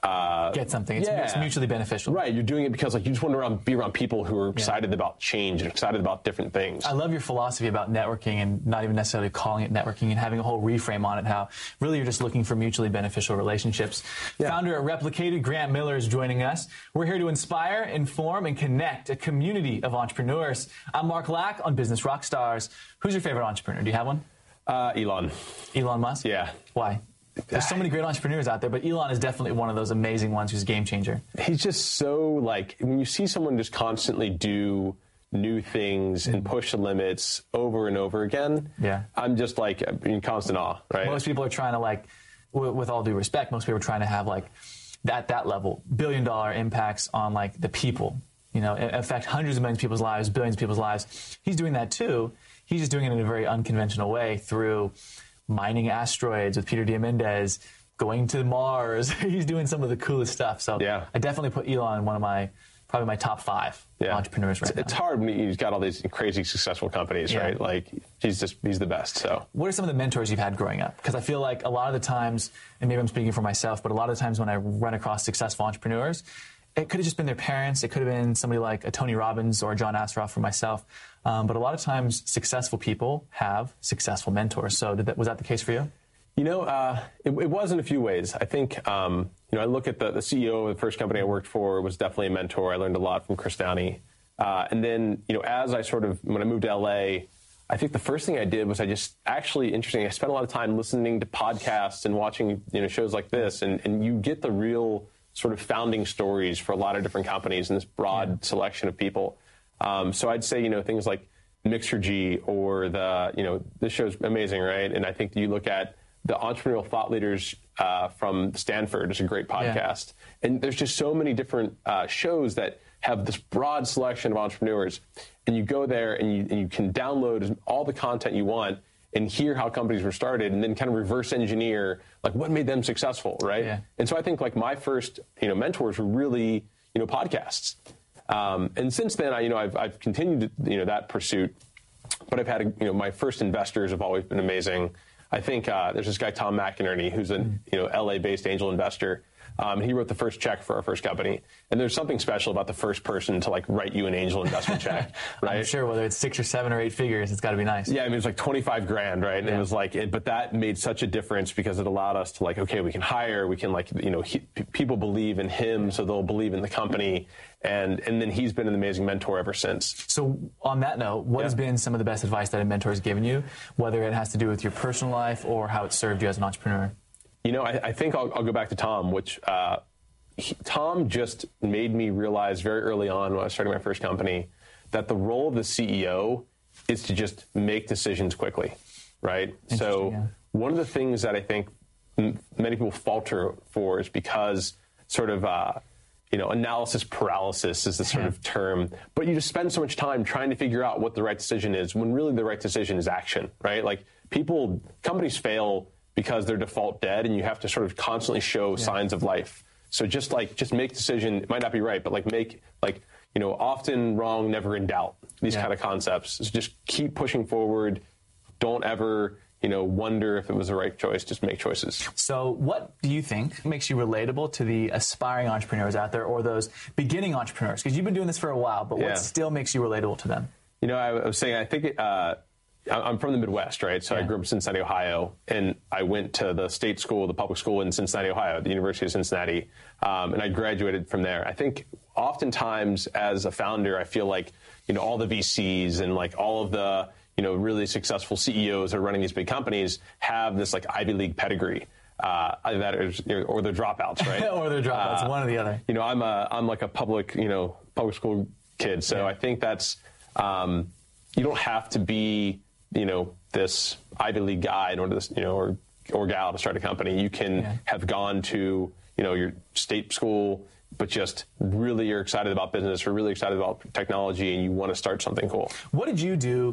Uh, Get something. It's, yeah. it's mutually beneficial. Right. You're doing it because like you just want to around, be around people who are excited yeah. about change and excited about different things. I love your philosophy about networking and not even necessarily calling it networking and having a whole reframe on it, how really you're just looking for mutually beneficial relationships. Yeah. Founder at Replicated, Grant Miller, is joining us. We're here to inspire, inform, and connect a community of entrepreneurs. I'm Mark Lack on Business Rockstars. Who's your favorite entrepreneur? Do you have one? Uh, Elon. Elon Musk? Yeah. Why? There's so many great entrepreneurs out there, but Elon is definitely one of those amazing ones who's a game changer. He's just so, like, when you see someone just constantly do new things and push the limits over and over again, yeah. I'm just, like, in constant awe, right? Most people are trying to, like, w- with all due respect, most people are trying to have, like, at that level, billion-dollar impacts on, like, the people, you know, affect hundreds of millions of people's lives, billions of people's lives. He's doing that, too. He's just doing it in a very unconventional way through mining asteroids with Peter Diamandis, going to Mars. He's doing some of the coolest stuff. So yeah. I definitely put Elon in one of my, probably my top five yeah. entrepreneurs right it's, now. It's hard when he's got all these crazy successful companies, yeah. right? Like, he's just, he's the best, so. What are some of the mentors you've had growing up? Because I feel like a lot of the times, and maybe I'm speaking for myself, but a lot of the times when I run across successful entrepreneurs, it could have just been their parents. It could have been somebody like a Tony Robbins or a John Assaraf for myself. Um, but a lot of times, successful people have successful mentors. So did that, was that the case for you? You know, uh, it, it was in a few ways. I think, um, you know, I look at the, the C E O of the first company I worked for was definitely a mentor. I learned a lot from Chris Downey. Uh, and then, you know, as I sort of, when I moved to L A, I think the first thing I did was I just actually, interesting, I spent a lot of time listening to podcasts and watching, you know, shows like this. And, and you get the real sort of founding stories for a lot of different companies and this broad yeah. selection of people. Um, so I'd say, you know, things like Mixergy or the, you know, this show's amazing, right? And I think you look at the entrepreneurial thought leaders uh, from Stanford is a great podcast. Yeah. And there's just so many different uh, shows that have this broad selection of entrepreneurs. And you go there and you, and you can download all the content you want and hear how companies were started and then kind of reverse engineer, like, what made them successful, right? Yeah. And so I think, like, my first, you know, mentors were really, you know, podcasts. Um, and since then, I, you know, I've, I've continued, you know, that pursuit. But I've had, a, you know, my first investors have always been amazing. I think uh, there's this guy, Tom McInerney, who's a, you know, L A-based angel investor. Um, he wrote the first check for our first company. And there's something special about the first person to, like, write you an angel investment check, right? I'm sure whether it's six or seven or eight figures, it's got to be nice. Yeah, I mean, it was like twenty-five grand, right? And yeah. it was like, it, but that made such a difference because it allowed us to, like, okay, we can hire, we can, like, you know, he, people believe in him, so they'll believe in the company. And and then he's been an amazing mentor ever since. So on that note, what yeah. has been some of the best advice that a mentor has given you, whether it has to do with your personal life or how it served you as an entrepreneur? You know, I, I think I'll, I'll go back to Tom, which uh, he, Tom just made me realize very early on when I was starting my first company that the role of the C E O is to just make decisions quickly, right? So yeah. one of the things that I think m- many people falter for is because sort of, uh, you know, analysis paralysis is the sort yeah. of term, but you just spend so much time trying to figure out what the right decision is when really the right decision is action, right? Like, people, companies fail because they're default dead, and you have to sort of constantly show yeah. signs of life. So just like, just make decision. It might not be right, but like make, like, you know, often wrong, never in doubt. These yeah. kind of concepts. So just keep pushing forward. Don't ever, you know, wonder if it was the right choice. Just make choices. So what do you think makes you relatable to the aspiring entrepreneurs out there or those beginning entrepreneurs? Because you've been doing this for a while, but yeah. what still makes you relatable to them? You know, I was saying, I think it, uh, I'm from the Midwest, right? So yeah. I grew up in Cincinnati, Ohio, and I went to the state school, the public school in Cincinnati, Ohio, the University of Cincinnati, um, and I graduated from there. I think oftentimes as a founder, I feel like, you know, all the V Cs and like all of the, you know, really successful C E Os that are running these big companies have this like Ivy League pedigree. Uh, that is, or they're dropouts, right? or they're dropouts, uh, one or the other. You know, I'm a, I'm like a public, you know, public school kid, so yeah. I think that's, um, you don't have to be, you know, this Ivy League guy in order to, you know, or or gal to start a company. You can yeah. have gone to, you know, your state school, but just really you're excited about business or really excited about technology and you want to start something cool. What did you do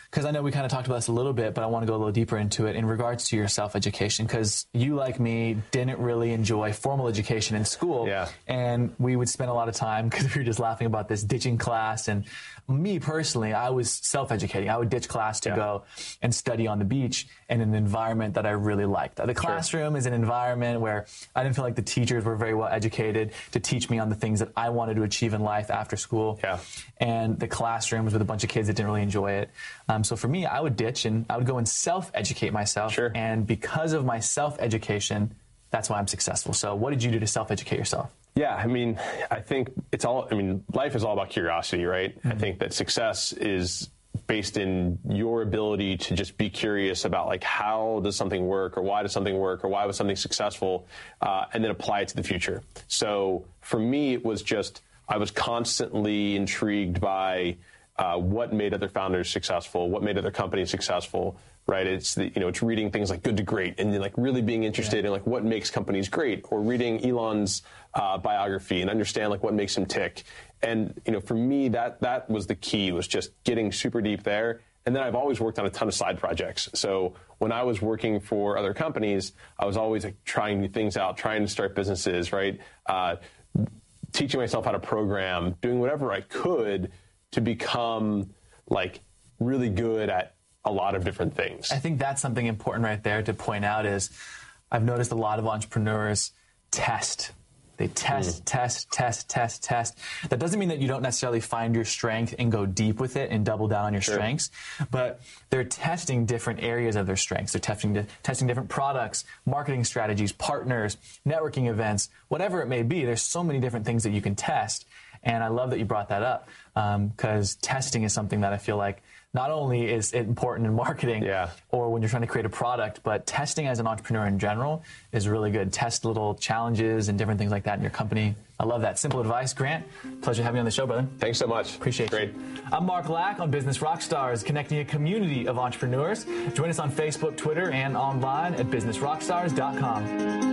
because I know we kind of talked about this a little bit, but I want to go a little deeper into it in regards to your self-education, because you, like me, didn't really enjoy formal education in school. Yeah. And we would spend a lot of time, because we were just laughing about this, ditching class. And me personally, I was self-educating. I would ditch class to yeah. go and study on the beach in an environment that I really liked. The classroom sure. is an environment where I didn't feel like the teachers were very well educated to teach me on the things that I wanted to achieve in life after school. Yeah. And the classroom was with a bunch of kids that didn't really enjoy it. Um, so for me, I would ditch and I would go and self-educate myself. Sure. And because of my self-education, that's why I'm successful. So what did you do to self-educate yourself? Yeah, I mean, I think it's all, I mean, life is all about curiosity, right? Mm-hmm. I think that success is based in your ability to just be curious about, like, how does something work, or why does something work, or why was something successful, uh, and then apply it to the future. So for me, it was just, I was constantly intrigued by uh, what made other founders successful, what made other companies successful, right? It's the, you know, it's reading things like Good to Great, and then, like, really being interested yeah. in, like, what makes companies great, or reading Elon's uh, biography and understand, like, what makes him tick. And, you know, for me, that that was the key, was just getting super deep there. And then I've always worked on a ton of side projects. So when I was working for other companies, I was always, like, trying new things out, trying to start businesses, right? Uh, teaching myself how to program, doing whatever I could to become, like, really good at a lot of different things. I think that's something important right there to point out is I've noticed a lot of entrepreneurs test. They test, mm. test, test, test, test. That doesn't mean that you don't necessarily find your strength and go deep with it and double down on your sure. strengths, but they're testing different areas of their strengths. They're testing, testing different products, marketing strategies, partners, networking events, whatever it may be. There's so many different things that you can test. And I love that you brought that up, because um, testing is something that I feel like not only is it important in marketing yeah. or when you're trying to create a product, but testing as an entrepreneur in general is really good. Test little challenges and different things like that in your company. I love that. Simple advice. Grant, pleasure having you on the show, brother. Thanks so much. Appreciate Great. it. I'm Mark Lack on Business Rockstars, connecting a community of entrepreneurs. Join us on Facebook, Twitter, and online at business rockstars dot com.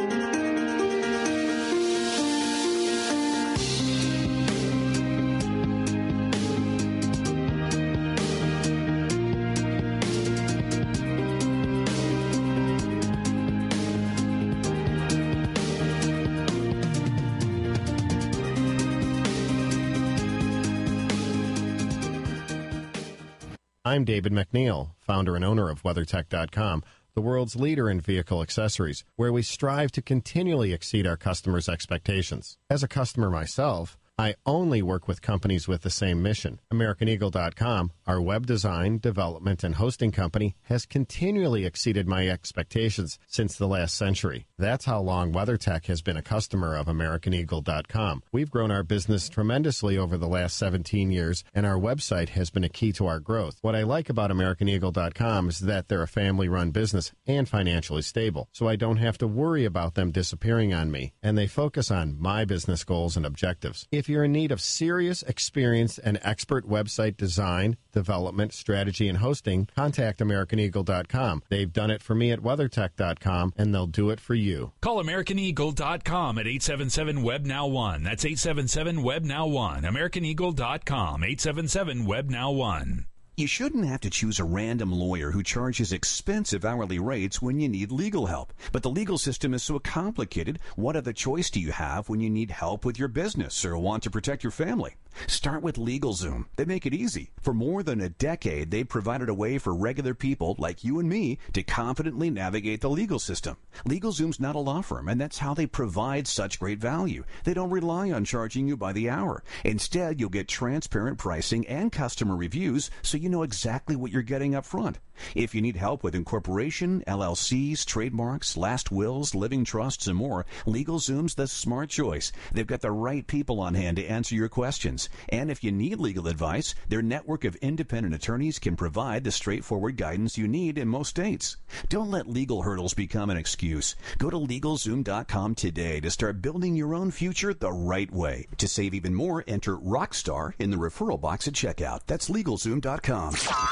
I'm David McNeil, founder and owner of WeatherTech dot com, the world's leader in vehicle accessories, where we strive to continually exceed our customers' expectations. As a customer myself, I only work with companies with the same mission. American Eagle dot com, our web design, development, and hosting company, has continually exceeded my expectations since the last century. That's how long WeatherTech has been a customer of American Eagle dot com. We've grown our business tremendously over the last seventeen years, and our website has been a key to our growth. What I like about American Eagle dot com is that they're a family-run business and financially stable, so I don't have to worry about them disappearing on me, and they focus on my business goals and objectives. If If you're in need of serious, experienced, and expert website design, development, strategy, and hosting, contact American Eagle dot com. They've done it for me at WeatherTech dot com, and they'll do it for you. Call American Eagle dot com at eight seven seven, W E B N O W one. That's eight seven seven, W E B N O W one. American Eagle dot com, eight seven seven, W E B N O W one. You shouldn't have to choose a random lawyer who charges expensive hourly rates when you need legal help. But the legal system is so complicated, what other choice do you have when you need help with your business or want to protect your family? Start with LegalZoom. They make it easy. For more than a decade, they've provided a way for regular people like you and me to confidently navigate the legal system. LegalZoom's not a law firm, and that's how they provide such great value. They don't rely on charging you by the hour. Instead, you'll get transparent pricing and customer reviews so you know exactly what you're getting up front. If you need help with incorporation, L L Cs, trademarks, last wills, living trusts, and more, LegalZoom's the smart choice. They've got the right people on hand to answer your questions. And if you need legal advice, their network of independent attorneys can provide the straightforward guidance you need in most states. Don't let legal hurdles become an excuse. Go to LegalZoom dot com today to start building your own future the right way. To save even more, enter Rockstar in the referral box at checkout. That's LegalZoom dot com.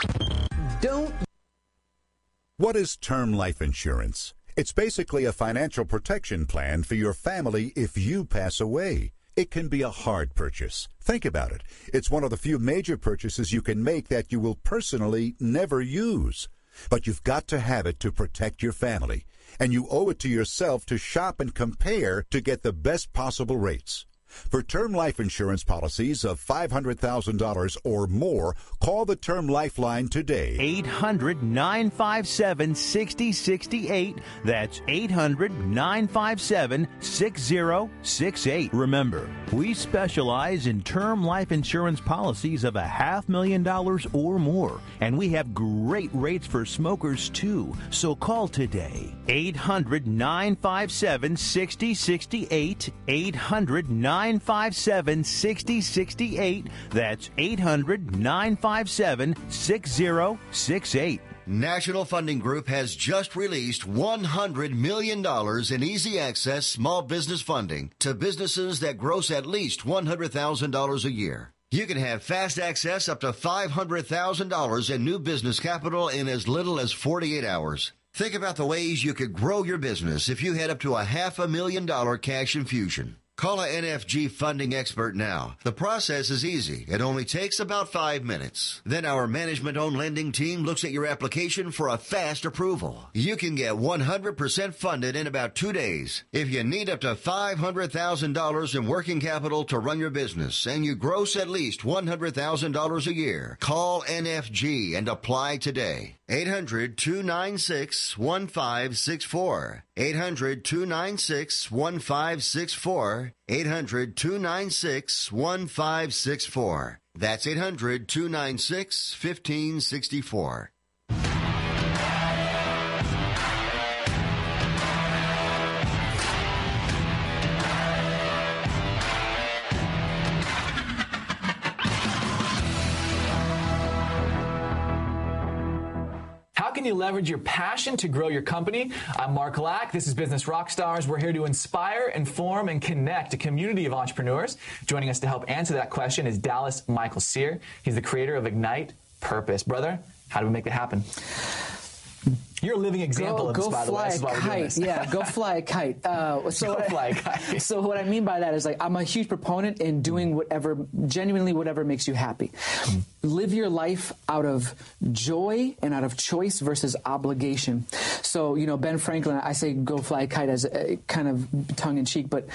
Don't. What is term life insurance? It's basically a financial protection plan for your family if you pass away. It can be a hard purchase. Think about it. It's one of the few major purchases you can make that you will personally never use. But you've got to have it to protect your family. And you owe it to yourself to shop and compare to get the best possible rates. For term life insurance policies of five hundred thousand dollars or more, call the Term Lifeline today. eight hundred, nine five seven, six zero six eight. That's eight hundred, nine five seven, six zero six eight. Remember, we specialize in term life insurance policies of a half million dollars or more, and we have great rates for smokers too. So call today. eight hundred, nine five seven, six zero six eight. eight hundred, nine five seven, six zero six eight. That's eight hundred, nine five seven, six zero six eight. National Funding Group has just released one hundred million dollars in easy access small business funding to businesses that gross at least one hundred thousand dollars a year. You can have fast access up to five hundred thousand dollars in new business capital in as little as forty-eight hours. Think about the ways you could grow your business if you had up to a half a million dollar cash infusion. Call a N F G funding expert now. The process is easy. It only takes about five minutes. Then our management-owned lending team looks at your application for a fast approval. You can get one hundred percent funded in about two days. If you need up to five hundred thousand dollars in working capital to run your business and you gross at least one hundred thousand dollars a year, call N F G and apply today. eight hundred, two nine six, one five six four. eight hundred, two nine six, one five six four. eight hundred, two nine six, one five six four. That's eight hundred, two nine six, one five six four. How can you leverage your passion to grow your company? I'm Mark Lack. This is Business Rockstars. We're here to inspire, inform, and connect a community of entrepreneurs. Joining us to help answer that question is Dallas Michael Sear. He's the creator of Ignite Purpose. Brother, how do we make that happen? You're a living example go, of this, go by the way. Go fly a kite. Yeah, go fly a kite. Uh, so go what fly I, a kite. So what I mean by that is, like, I'm a huge proponent in doing whatever, genuinely whatever makes you happy. Mm. Live your life out of joy and out of choice versus obligation. So, you know, Ben Franklin, I say go fly a kite as a, kind of tongue-in-cheek, but...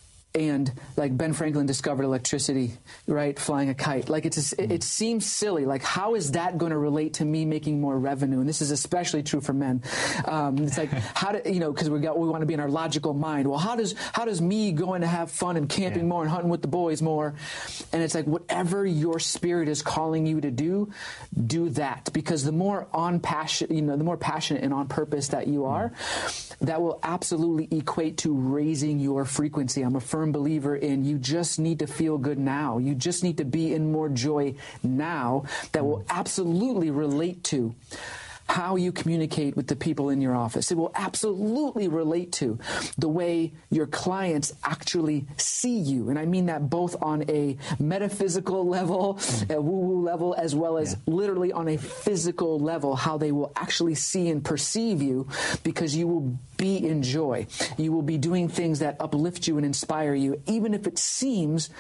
And like Ben Franklin discovered electricity, right? Flying a kite. Like it's a, it, it seems silly. Like how is that going to relate to me making more revenue? And this is especially true for men. Um, it's like how do you know? Because we got we want to be in our logical mind. Well, how does how does me going to have fun and camping yeah. more and hunting with the boys more? And it's like whatever your spirit is calling you to do, do that. Because the more on passion, you know, the more passionate and on purpose that you are, mm. that will absolutely equate to raising your frequency. I'm a firm believer in you just need to feel good now. You just need to be in more joy now that will absolutely relate to how you communicate with the people in your office. It will absolutely relate to the way your clients actually see you. And I mean that both on a metaphysical level, a woo-woo level, as well as yeah. literally on a physical level, how they will actually see and perceive you, because you will be in joy. You will be doing things that uplift you and inspire you, even if it seems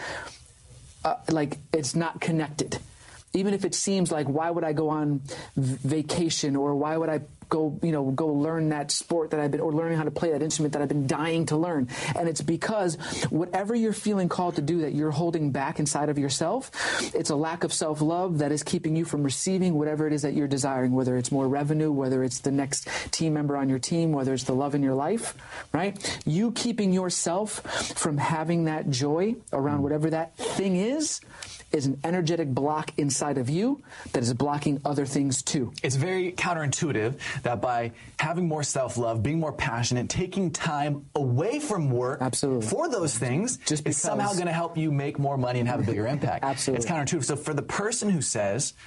uh, like it's not connected. Even if it seems like, why would I go on vacation, or why would I go, you know, go learn that sport that I've been, or learning how to play that instrument that I've been dying to learn. And it's because whatever you're feeling called to do that you're holding back inside of yourself, it's a lack of self-love that is keeping you from receiving whatever it is that you're desiring, whether it's more revenue, whether it's the next team member on your team, whether it's the love in your life, right? You keeping yourself from having that joy around whatever that thing is, is an energetic block inside of you that is blocking other things too. It's very counterintuitive that by having more self-love, being more passionate, taking time away from work Absolutely. for those things Just is somehow going to help you make more money and have a bigger impact. Absolutely. It's counterintuitive. So for the person who says,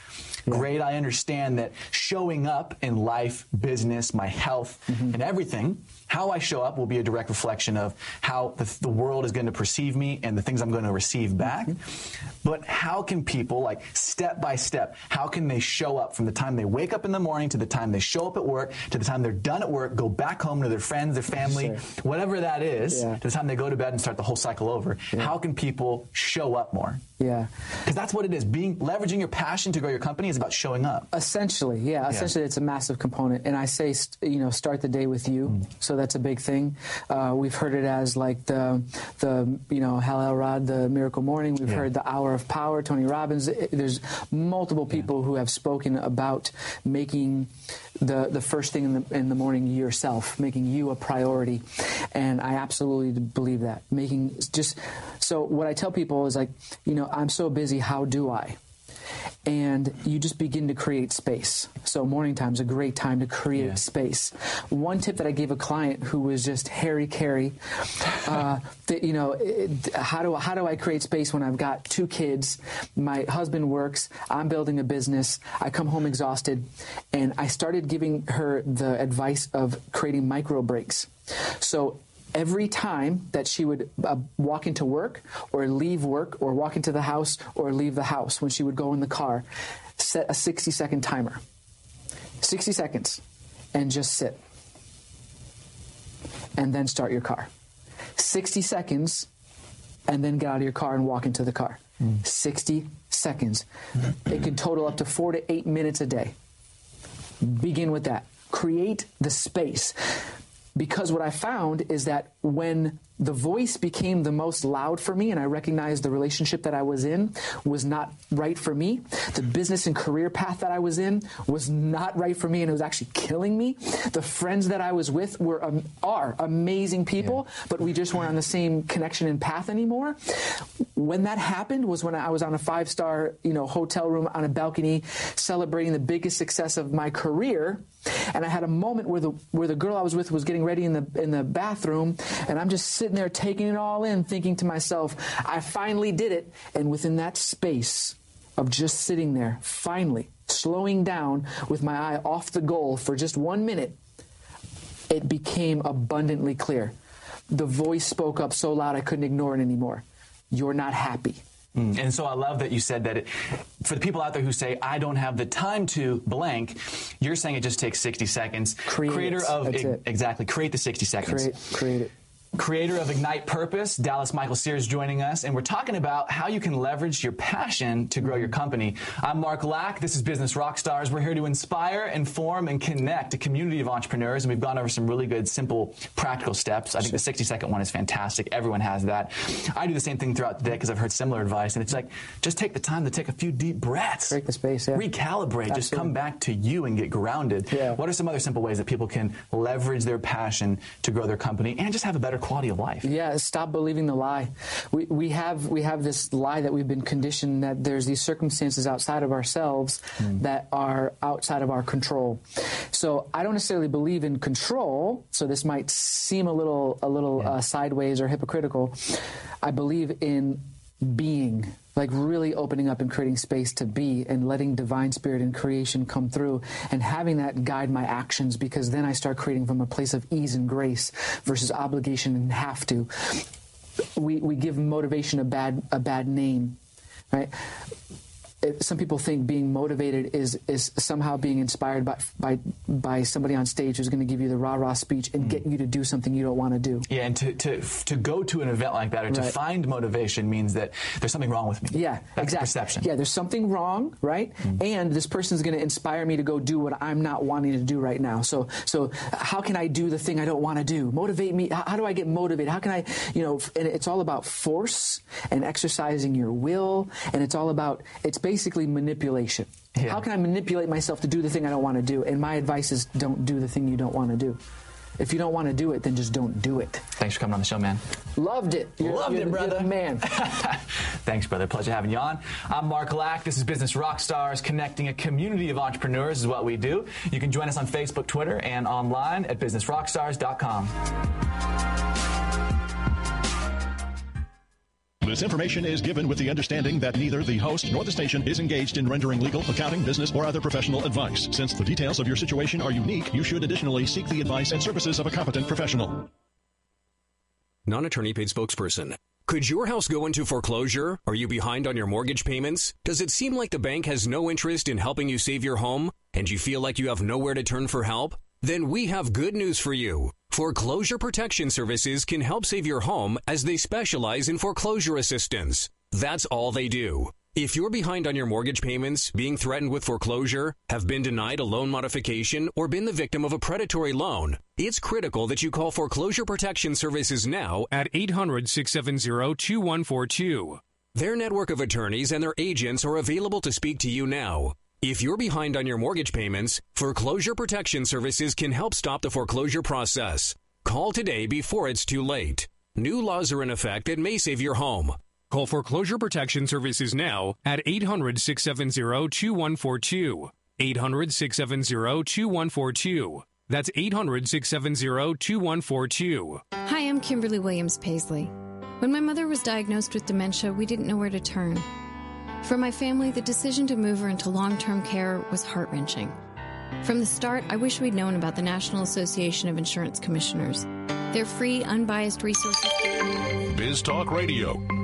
Yeah. Great, I understand that showing up in life, business, my health, mm-hmm. and everything, how I show up will be a direct reflection of how the, the world is going to perceive me and the things I'm going to receive back. Mm-hmm. But how can people, like step by step, how can they show up from the time they wake up in the morning to the time they show up at work, to the time they're done at work, go back home to their friends, their family, sure. whatever that is, yeah. to the time they go to bed and start the whole cycle over. Yeah. How can people show up more? Yeah. Because that's what it is. Being leveraging your passion to grow your company is about showing up. Essentially, yeah. Essentially, yeah. it's a massive component. And I say, you know, start the day with you. Mm. So that's a big thing. Uh, we've heard it as like the, the you know, Hal Elrod, the Miracle Morning. We've yeah. heard the Hour of Power, Tony Robbins. It, there's multiple people yeah. who have spoken about making the the first thing in the in the morning yourself, making you a priority. And I absolutely believe that. Making just so what I tell people is like, you know, I'm so busy, how do I? And you just begin to create space. So morning time is a great time to create yeah. space. One tip that I gave a client who was just hairy-carry, uh, that, you know, it, how do how do I create space when I've got two kids, my husband works, I'm building a business, I come home exhausted, and I started giving her the advice of creating micro breaks. So every time that she would uh, walk into work or leave work or walk into the house or leave the house, when she would go in the car, set a sixty second timer. sixty seconds, and just sit. And then start your car. sixty seconds, and then get out of your car and walk into the car. Mm. sixty seconds. It can total up to four to eight minutes a day. Begin with that. Create the space. Because what I found is that when the voice became the most loud for me and I recognized the relationship that I was in was not right for me, the business and career path that I was in was not right for me and it was actually killing me, the friends that I was with were um, are amazing people, yeah. but we just weren't on the same connection and path anymore. When that happened was when I was on a five-star, you know, hotel room on a balcony celebrating the biggest success of my career, and I had a moment where the where the girl I was with was getting ready in the in the bathroom, and I'm just sitting there taking it all in, thinking to myself, I finally did it. And within that space of just sitting there, finally slowing down with my eye off the goal for just one minute, it became abundantly clear. The voice spoke up so loud I couldn't ignore it anymore. You're not happy. Mm. And so I love that you said that it, for the people out there who say, I don't have the time to blank, you're saying it just takes sixty seconds. Create Creator it. of That's e- it. Exactly. Create the sixty seconds. Create, create it. Creator of Ignite Purpose, Dallas Michael Sears, joining us, and we're talking about how you can leverage your passion to grow your company. I'm Mark Lack. This is Business Rockstars. We're here to inspire, inform, and connect a community of entrepreneurs, and we've gone over some really good, simple, practical steps. I think the sixty second one is fantastic. Everyone has that. I do the same thing throughout the day because I've heard similar advice, and it's like, just take the time to take a few deep breaths. Break the space, yeah. Recalibrate. Absolutely. Just come back to you and get grounded. Yeah. What are some other simple ways that people can leverage their passion to grow their company and just have a better quality of life? Yeah, stop believing the lie. We we have we have this lie that we've been conditioned that there's these circumstances outside of ourselves mm. that are outside of our control. So I don't necessarily believe in control. So this might seem a little a little yeah. uh, sideways or hypocritical. I believe in being. Like really opening up and creating space to be and letting divine spirit and creation come through and having that guide my actions, because then I start creating from a place of ease and grace versus obligation and have to. We we give motivation a bad a bad name, right? Some people think being motivated is is somehow being inspired by by by somebody on stage who's going to give you the rah-rah speech and mm. get you to do something you don't want to do. Yeah, and to to to go to an event like that or to right. find motivation means that there's something wrong with me. Yeah, That's exactly. perception. Yeah, there's something wrong, right? Mm. And this person's going to inspire me to go do what I'm not wanting to do right now. So so how can I do the thing I don't want to do? Motivate me. How, how do I get motivated? How can I, you know, and it's all about force and exercising your will, and it's all about, it's basically basically manipulation. Yeah. How can I manipulate myself to do the thing I don't want to do? And my advice is don't do the thing you don't want to do. If you don't want to do it, then just don't do it. Thanks for coming on the show, man. Loved it. You're, Loved you're it, the, brother. You're the man. Thanks, brother. Pleasure having you on. I'm Mark Lack. This is Business Rockstars, connecting a community of entrepreneurs is what we do. You can join us on Facebook, Twitter, and online at business rockstars dot com. This information is given with the understanding that neither the host nor the station is engaged in rendering legal, accounting, business, or other professional advice. Since the details of your situation are unique, you should additionally seek the advice and services of a competent professional. Non-attorney paid spokesperson. Could your house go into foreclosure? Are you behind on your mortgage payments? Does it seem like the bank has no interest in helping you save your home, and you feel like you have nowhere to turn for help? Then we have good news for you. Foreclosure Protection Services can help save your home as they specialize in foreclosure assistance. That's all they do. If you're behind on your mortgage payments, being threatened with foreclosure, have been denied a loan modification, or been the victim of a predatory loan, it's critical that you call Foreclosure Protection Services now at eight hundred, six seven zero, two one four two. Their network of attorneys and their agents are available to speak to you now. If you're behind on your mortgage payments, Foreclosure Protection Services can help stop the foreclosure process. Call today before it's too late. New laws are in effect that may save your home. Call Foreclosure Protection Services now at eight hundred, six seven zero, two one four two. eight hundred, six seven zero, two one four two. That's eight hundred, six seven zero, two one four two. Hi, I'm Kimberly Williams Paisley. When my mother was diagnosed with dementia, we didn't know where to turn. For my family, the decision to move her into long-term care was heart-wrenching. From the start, I wish we'd known about the National Association of Insurance Commissioners. Their free, unbiased resources. Biz Talk Radio.